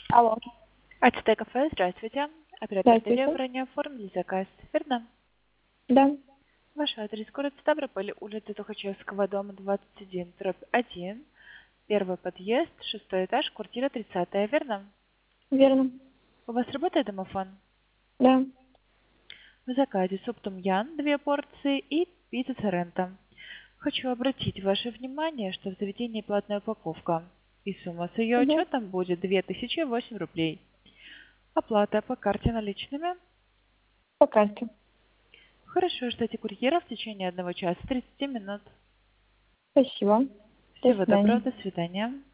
Алло, АТТ кафе, здравствуйте. Оператор здравствуйте. Дерева ранее оформили заказ, верно? Да, Ваш адрес город Ставрополь, улица Тухачевского, дом 21, дробь 1, первый подъезд, шестой этаж, квартира 30, верно? верно. У вас работает домофон? Да. В заказе суп том-ян, 2 порции и пицца сорренто. Хочу обратить ваше внимание, что в заведении платная упаковка, и сумма с ее Угу. учетом будет 2008 рублей. Оплата по карте наличными. По карте. Хорошо, ждите курьера в течение 1 часа 30 минут. Спасибо. До Всего доброго, свидания. до свидания.